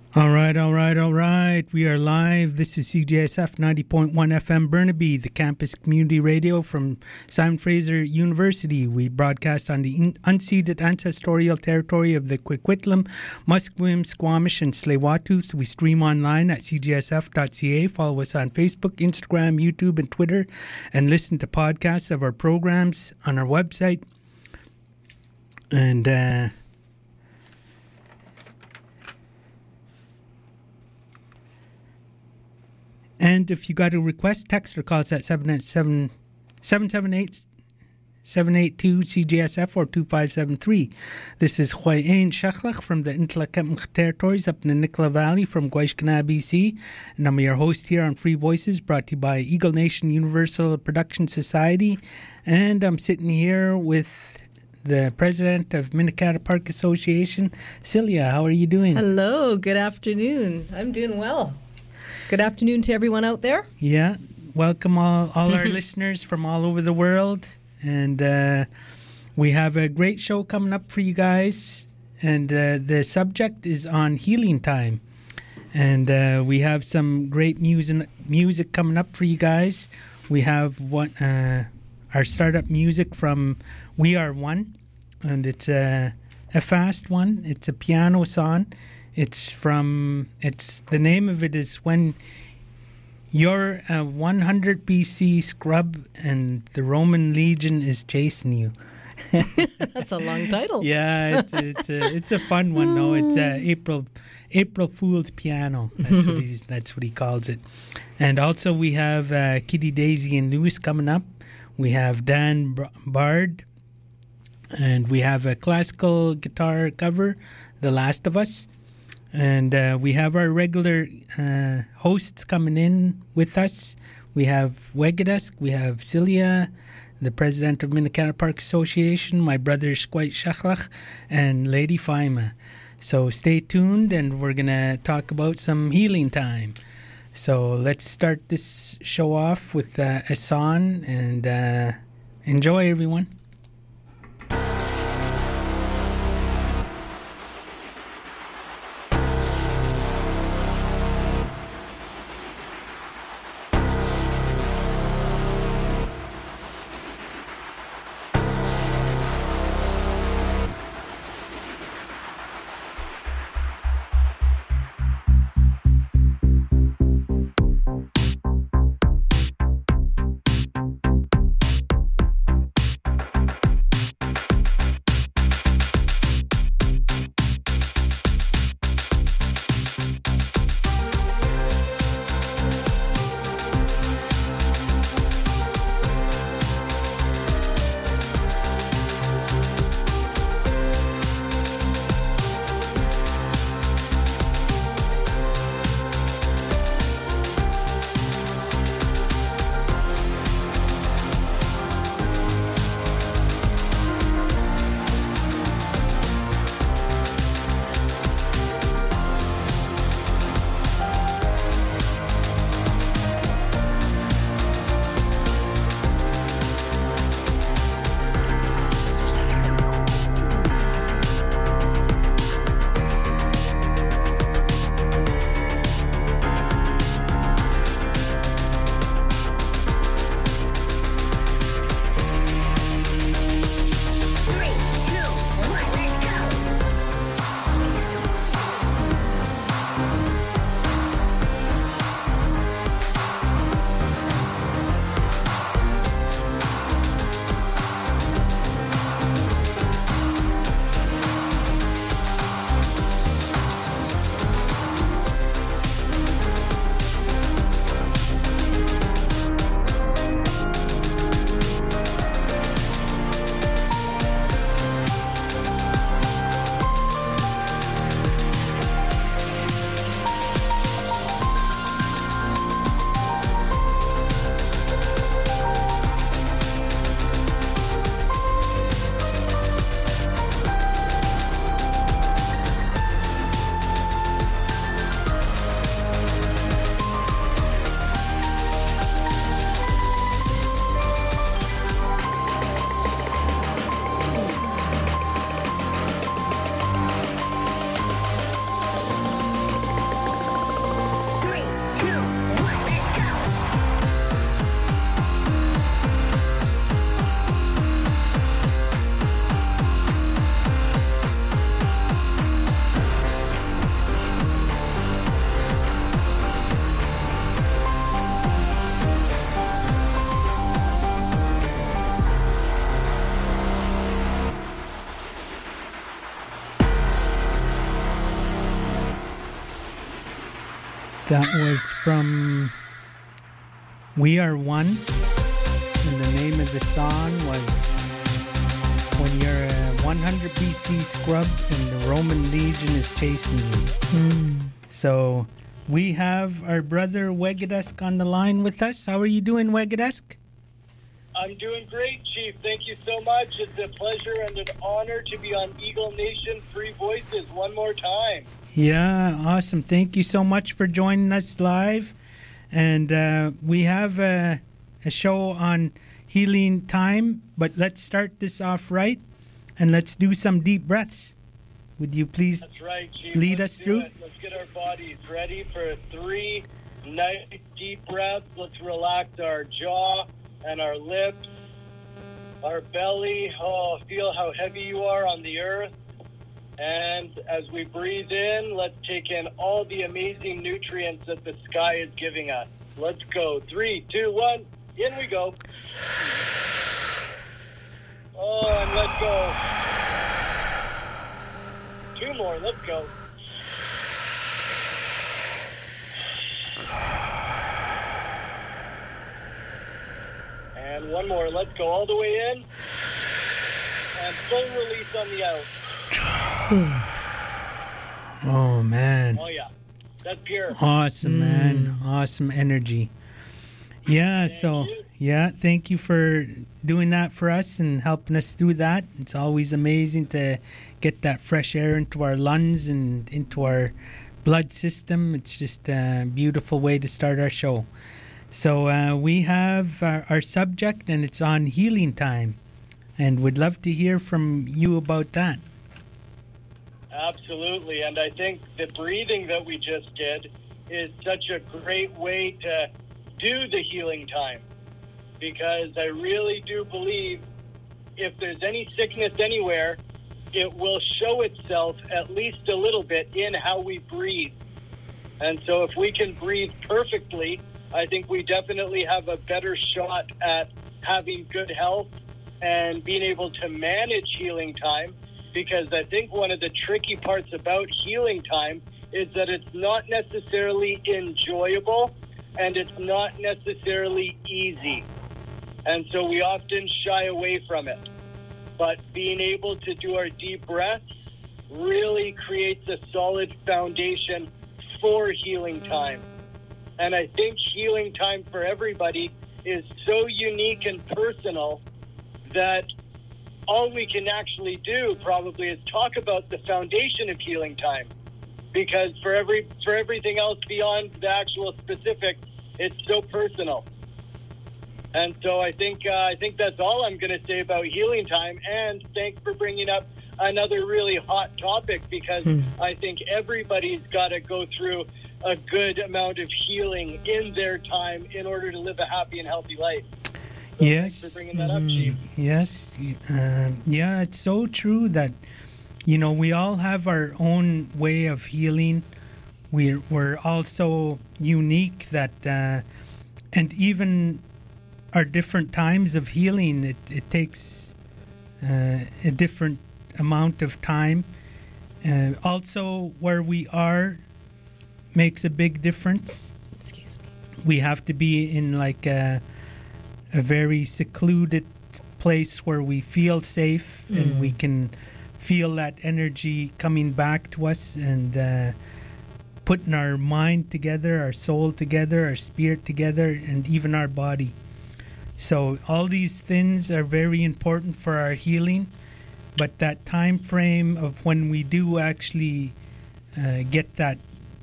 All right. We are live. This is CJSF 90.1 FM Burnaby, the campus community radio from Simon Fraser University. We broadcast on the unceded ancestral territory of the Coquitlam, Musqueam, Squamish, and Tsleil-Waututh. We stream online at cjsf.ca. Follow us on Facebook, Instagram, YouTube, and Twitter, and listen to podcasts of our programs on our website. And if you got a request, text or call us at 778-782-CJSF or 2573. This is Huayin Shachlach from the Ntlakemch territories up in the Nicola Valley from Guayshkana, BC. And I'm your host here on Free Voices, brought to you by Eagle Nation Universal Production Society. And I'm sitting here with the president of Minikata Park Association, Celia. How are you doing? Hello, good afternoon. I'm doing well. Good afternoon to everyone out there. Yeah, welcome all our listeners from all over the world. And we have a great show coming up for you guys. And the subject is on healing time. And we have some great music coming up for you guys. We have our startup music from We Are One. And it's a fast one. It's a piano song. The name of it is When You're a 100 BC Scrub and the Roman Legion is Chasing You. That's a long title. Yeah, it's a fun one. No, it's April Fool's Piano. That's what he calls it. And also we have Kitty, Daisy, and Lewis coming up. We have Dan Bard, and we have a classical guitar cover, The Last of Us. And we have our regular hosts coming in with us. We have Wegadusk, we have Celia, the president of Minikata Park Association, my brother Squite Shachlach, and Lady Faima. So stay tuned, and we're going to talk about some healing time. So let's start this show off with a song, and enjoy, everyone. That was from We Are One, and the name of the song was When You're a 100 BC scrub and the Roman Legion is chasing you. So we have our brother Wegadusk on the line with us. How are you doing, Wegadusk? I'm doing great, Chief. Thank you so much. It's a pleasure and an honor to be on Eagle Nation Free Voices one more time. Yeah, awesome. Thank you so much for joining us live. And we have a show on healing time, but let's start this off right, and let's do some deep breaths. Would you please That's right, Chief. lead Let's us do through? it. Let's get our bodies ready for 3 nice deep breaths. Let's relax our jaw and our lips, our belly. Oh, feel how heavy you are on the earth. And as we breathe in, let's take in all the amazing nutrients that the sky is giving us. Let's go. 3, 2, 1. In we go. Oh, and let go. 2 more. Let's go. And 1 more. Let's go all the way in. And full release on the out. Oh, man. Oh, yeah. That's pure. Awesome, man. Awesome energy. Yeah, thank you for doing that for us and helping us through that. It's always amazing to get that fresh air into our lungs and into our blood system. It's just a beautiful way to start our show. So we have our subject, and it's on healing time. And we'd love to hear from you about that. Absolutely. And I think the breathing that we just did is such a great way to do the healing time, because I really do believe if there's any sickness anywhere, it will show itself at least a little bit in how we breathe. And so if we can breathe perfectly, I think we definitely have a better shot at having good health and being able to manage healing time. Because I think one of the tricky parts about healing time is that it's not necessarily enjoyable and it's not necessarily easy. And so we often shy away from it. But being able to do our deep breaths really creates a solid foundation for healing time. And I think healing time for everybody is so unique and personal that all we can actually do probably is talk about the foundation of healing time, because for everything else beyond the actual specifics, it's so personal. And so I think that's all I'm going to say about healing time. And thanks for bringing up another really hot topic, because I think everybody's got to go through a good amount of healing in their time in order to live a happy and healthy life. So yes. Thanks for bringing that up, Chief. Yes. Yeah, it's so true that, we all have our own way of healing. We're also unique that, and even our different times of healing, it takes a different amount of time. Also, where we are makes a big difference. Excuse me. We have to be in like a very secluded place where we feel safe and we can feel that energy coming back to us, and putting our mind together, our soul together, our spirit together, and even our body. So all these things are very important for our healing, but that time frame of when we do actually get that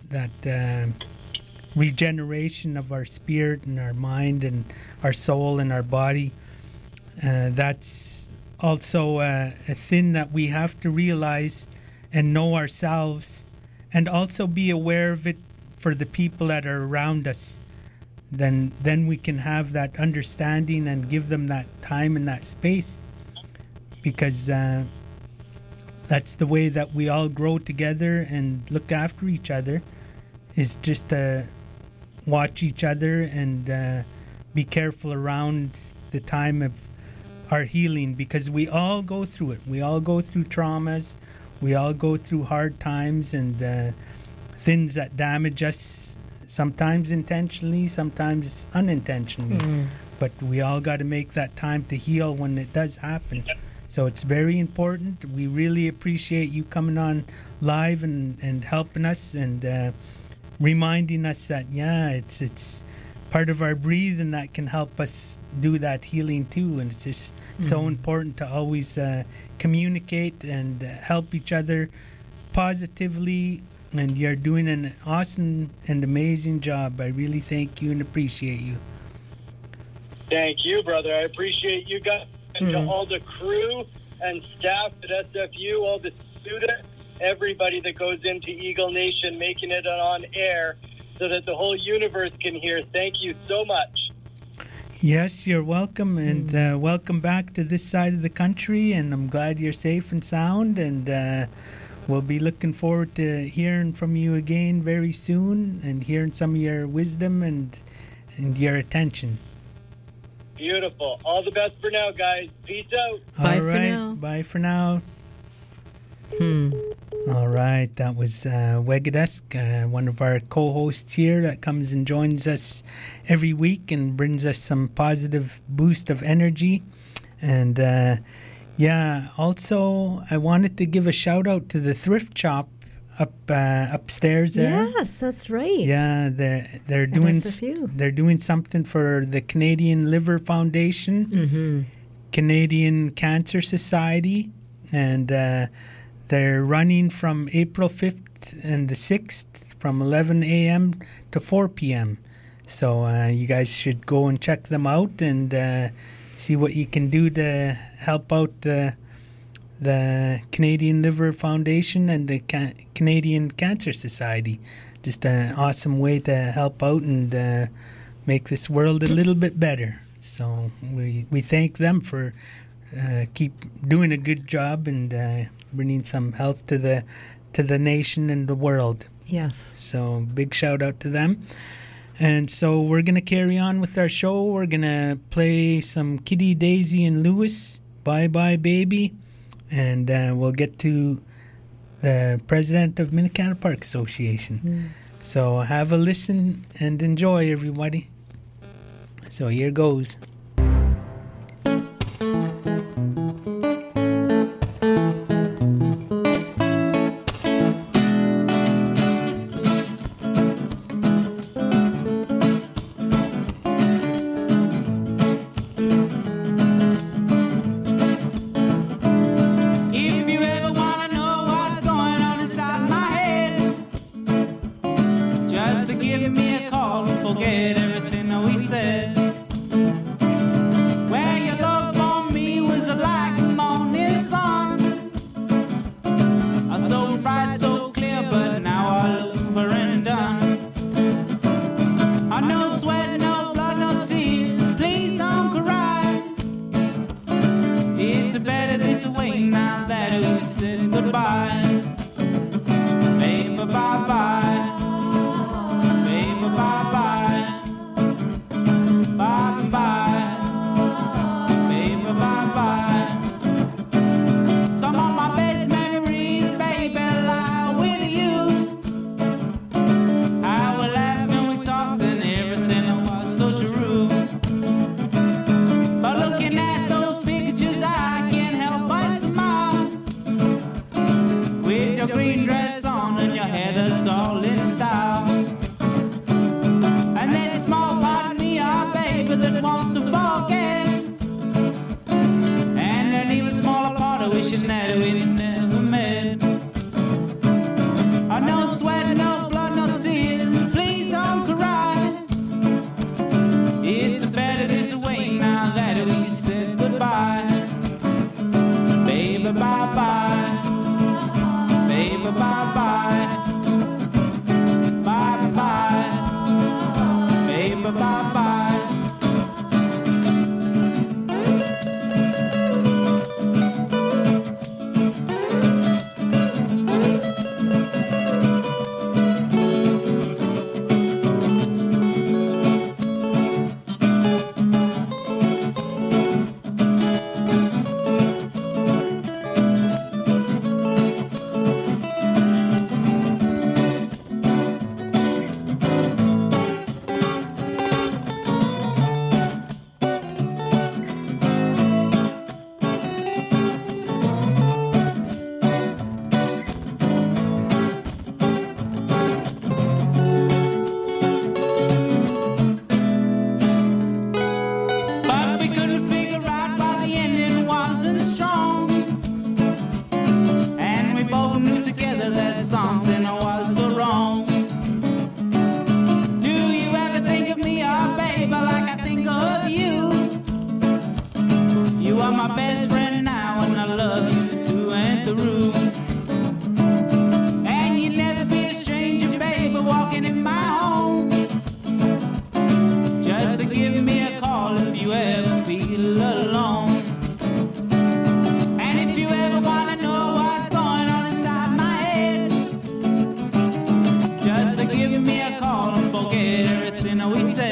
regeneration of our spirit and our mind and our soul and our body, that's also a thing that we have to realize and know ourselves, and also be aware of it for the people that are around us. Then we can have that understanding and give them that time and that space, because that's the way that we all grow together and look after each other, is just to watch each other and be careful around the time of our healing, because we all go through it. We all go through traumas. We all go through hard times and things that damage us sometimes intentionally, sometimes unintentionally. But we all got to make that time to heal when it does happen. So it's very important. We really appreciate you coming on live and helping us and reminding us that, it's part of our breathing that can help us do that healing too. And it's just so important to always communicate and help each other positively. And you're doing an awesome and amazing job. I really thank you and appreciate you. Thank you, brother. I appreciate you guys and to all the crew and staff at SFU, all the students, everybody that goes into Eagle Nation, making it on air so that the whole universe can hear. Thank you so much. Yes, you're welcome, and welcome back to this side of the country, and I'm glad you're safe and sound, and we'll be looking forward to hearing from you again very soon and hearing some of your wisdom and your attention. Beautiful. All the best for now, guys. Peace out. Bye All for right. now. Bye for now. All right. That was Wegadesk, one of our co-hosts here that comes and joins us every week and brings us some positive boost of energy. And also I wanted to give a shout out to the thrift shop upstairs there. Yes, that's right. Yeah, they're doing something for the Canadian Liver Foundation, Canadian Cancer Society, and they're running from April 5th and the 6th from 11 a.m. to 4 p.m. So you guys should go and check them out and see what you can do to help out the Canadian Liver Foundation and the Canadian Cancer Society. Just an awesome way to help out and make this world a little bit better. So we thank them for keep doing a good job and bringing some health to the nation and the world. Yes. So big shout out to them. And so we're going to carry on with our show. We're going to play some Kitty, Daisy, and Lewis, Bye Bye Baby. And we'll get to the president of Minicana Park Association. So have a listen and enjoy, everybody. So here goes.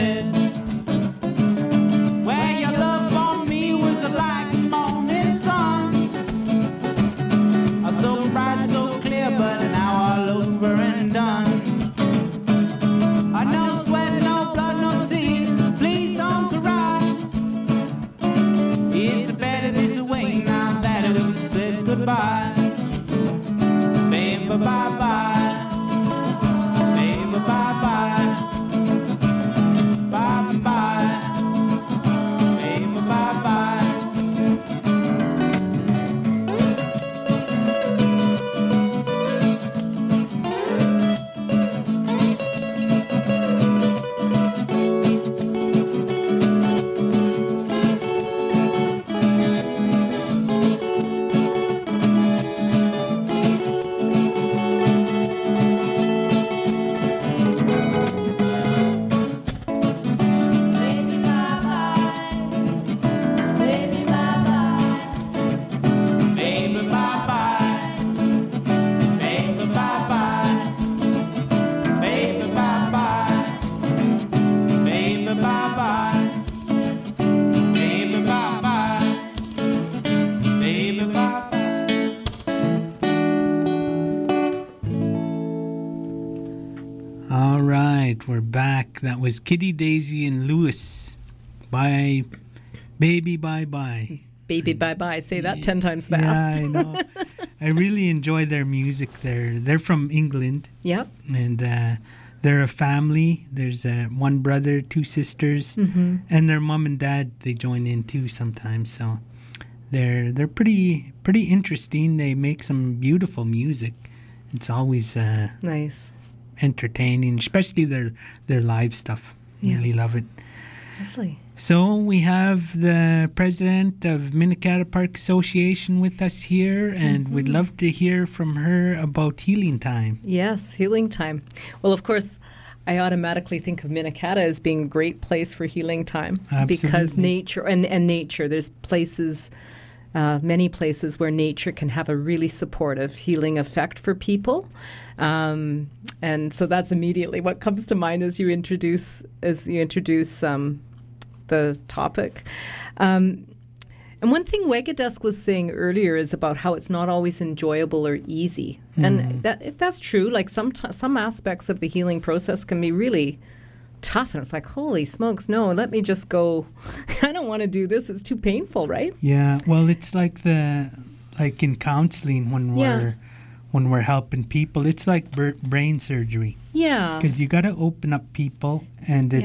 said, well, your love for me was like the morning sun, so bright, so clear, but now all over and done. No sweat, no blood, no tears, please don't cry. It's better this way now that we said goodbye. Baby, bye-bye. Baby, bye-bye. Bye-bye. Baby, bye-bye. We're back. That was Kitty, Daisy, and Lewis. Bye, baby, bye-bye. Baby, bye-bye. Say that 10 times fast. Yeah, I know. I really enjoy their music. They're from England. Yep. And they're a family. There's one brother, two sisters, and their mom and dad. They join in too sometimes. So they're pretty interesting. They make some beautiful music. It's always nice, entertaining, especially their live stuff. Yeah. Really love it. Lovely. So we have the president of Minikata Park Association with us here, and we'd love to hear from her about Healing Time. Yes, Healing Time. Well, of course, I automatically think of Minikata as being a great place for Healing Time. Absolutely. Because nature, and nature, there's places, many places where nature can have a really supportive healing effect for people. And so that's immediately what comes to mind as you introduce the topic. And one thing Wegadusk was saying earlier is about how it's not always enjoyable or easy. And that's true. Like some aspects of the healing process can be really tough. And it's like, holy smokes, no, let me just go. I don't want to do this. It's too painful, right? Yeah. Well, it's like in counseling when we're helping people, it's like brain surgery. Yeah. Because you got to open up people, and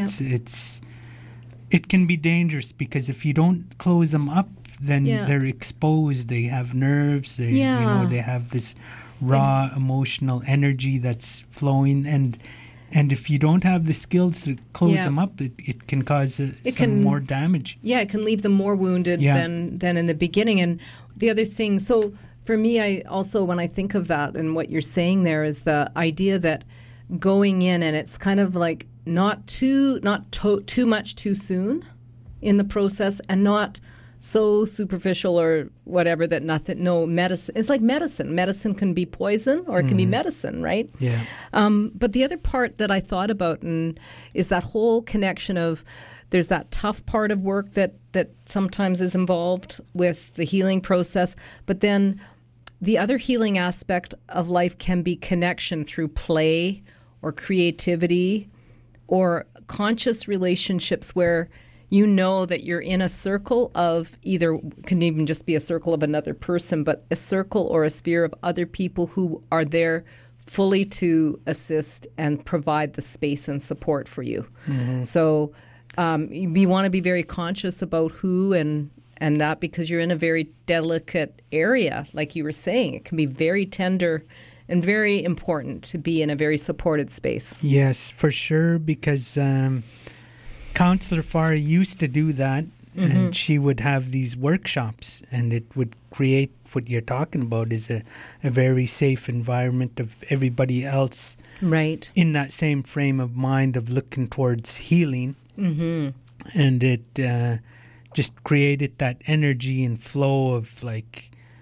it can be dangerous because if you don't close them up, then they're exposed. They have nerves. They have this raw emotional energy that's flowing, and if you don't have the skills to close them up, it can cause some more damage. Yeah, it can leave them more wounded than in the beginning. And the other thing, so for me, I also, when I think of that and what you're saying there, is the idea that going in, and it's kind of like not too much too soon in the process, and not so superficial or whatever that medicine. It's like medicine. Medicine can be poison or it can be medicine, right? Yeah. But the other part that I thought about is that whole connection of there's that tough part of work that sometimes is involved with the healing process, but then the other healing aspect of life can be connection through play or creativity or conscious relationships where you know that you're in a circle of either, can even just be a circle of another person, but a circle or a sphere of other people who are there fully to assist and provide the space and support for you. So we want to be very conscious about who and that, because you're in a very delicate area, like you were saying. It can be very tender and very important to be in a very supported space. Yes, for sure, because Counselor Farr used to do that, and she would have these workshops, and it would create what you're talking about, is a very safe environment of everybody else right in that same frame of mind of looking towards healing. And it just created that energy and flow of like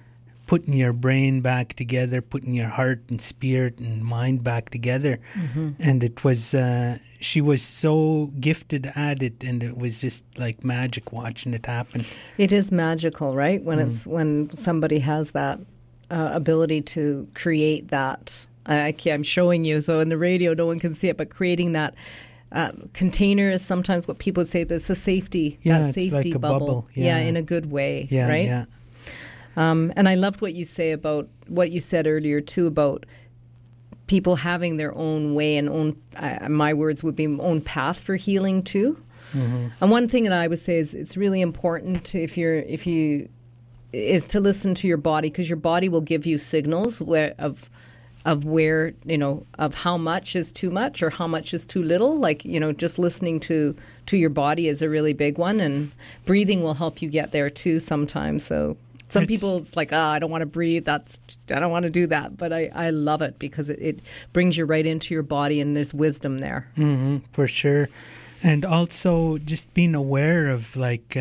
putting your brain back together, putting your heart and spirit and mind back together. And it was, she was so gifted at it, and it was just like magic watching it happen. It is magical, right? When it's when somebody has that ability to create that. I'm showing you, so in the radio no one can see it, but creating that container is sometimes what people would say, but it's a safety, that safety like a bubble. Yeah, in a good way, Yeah, right? yeah. And I loved what you say about what you said earlier too about people having their own way and own. My words would be own path for healing too. And one thing that I would say is it's really important to, if you is to listen to your body, because your body will give you signals of where, of how much is too much or how much is too little. Like, just listening to your body is a really big one, and breathing will help you get there too sometimes. So some people, it's like, I don't want to breathe. I don't want to do that. But I love it because it brings you right into your body, and there's wisdom there. For sure. And also just being aware of like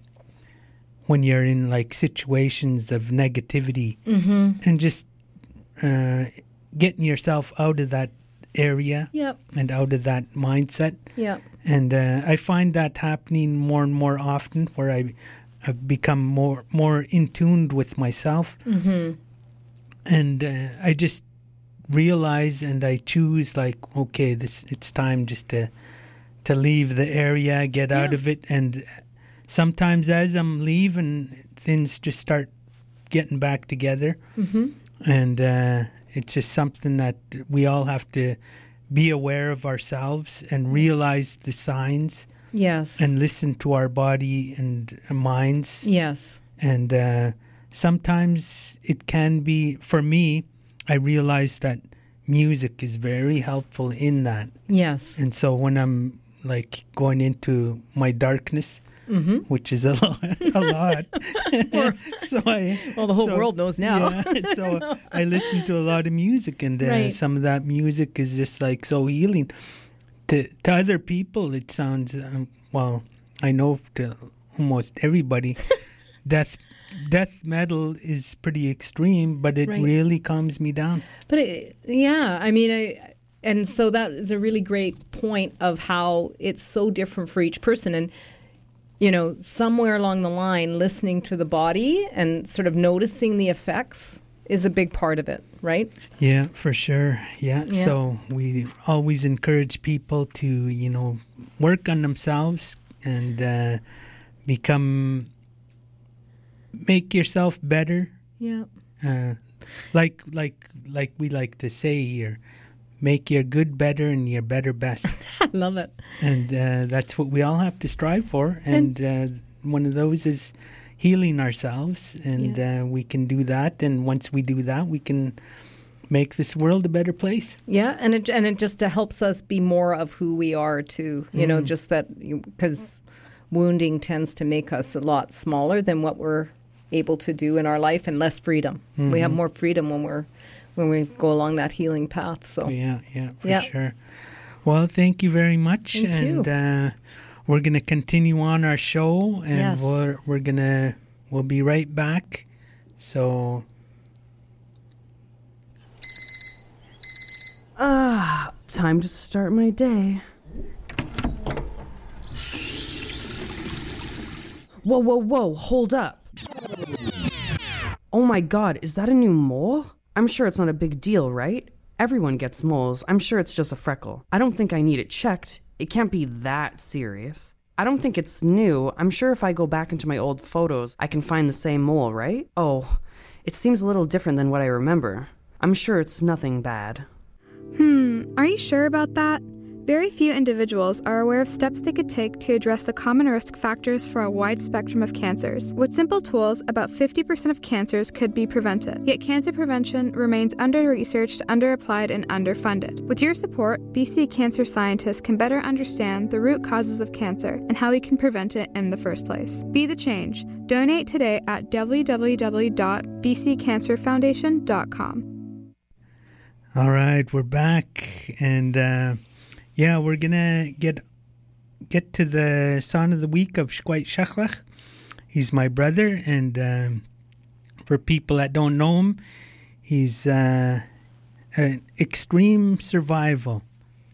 when you're in like situations of negativity, and just getting yourself out of that area and out of that mindset. And I find that happening more and more often, where I've become more in tune with myself. And I just realize, and I choose like, okay, it's time just to leave the area, get out of it. And sometimes as I'm leaving, things just start getting back together. And it's just something that we all have to be aware of ourselves and realize the signs. And listen to our body and minds. And sometimes it can be, for me, I realize that music is very helpful in that. And so when I'm like going into my darkness, which is a lot. The whole world knows now. So I listen to a lot of music, and some of that music is just like so healing. To other people, it sounds, I know to almost everybody, death metal is pretty extreme, but it really calms me down. But and so that is a really great point of how it's so different for each person. And somewhere along the line, listening to the body and sort of noticing the effects is a big part of it, right? Yeah, for sure. Yeah. So we always encourage people to, work on themselves and make yourself better. Like we like to say here, make your good better and your better best. I love it. And that's what we all have to strive for. And one of those is healing ourselves, and we can do that. And once we do that, we can make this world a better place. And it just helps us be more of who we are too. Just that, because wounding tends to make us a lot smaller than what we're able to do in our life, and less freedom. We have more freedom when we go along that healing path. So for sure. Well, thank you very much. Thank you. We're going to continue on our show, and we'll be right back. So time to start my day. Whoa, hold up. Oh my god, is that a new mole? I'm sure it's not a big deal, right? Everyone gets moles. I'm sure it's just a freckle. I don't think I need it checked. It can't be that serious. I don't think it's new. I'm sure if I go back into my old photos, I can find the same mole, right? Oh, it seems a little different than what I remember. I'm sure it's nothing bad. Are you sure about that? Very few individuals are aware of steps they could take to address the common risk factors for a wide spectrum of cancers. With simple tools, about 50% of cancers could be prevented. Yet cancer prevention remains under-researched, under-applied, and underfunded. With your support, BC cancer scientists can better understand the root causes of cancer and how we can prevent it in the first place. Be the change. Donate today at www.bccancerfoundation.com. All right, we're back, and we're gonna get to the song of the week of Shquite Shachlach. He's my brother, and for people that don't know him, he's an extreme survivalist,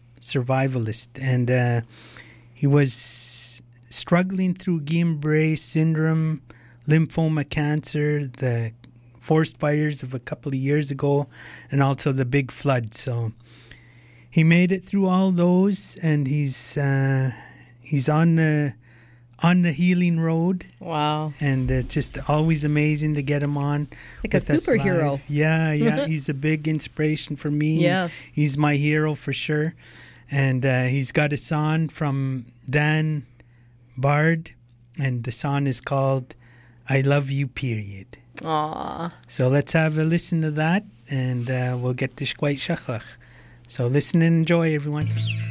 and he was struggling through Guillain-Barré syndrome, lymphoma cancer, the forest fires of a couple of years ago, and also the big flood. So he made it through all those, and he's on the healing road. Wow. And it's just always amazing to get him on. Like a superhero. Live. Yeah. He's a big inspiration for me. Yes. He's my hero for sure. And he's got a song from Dan Bard, and the song is called I Love You, Period. Aww. So let's have a listen to that, and we'll get to Shkwait Shachlach. So listen and enjoy, everyone.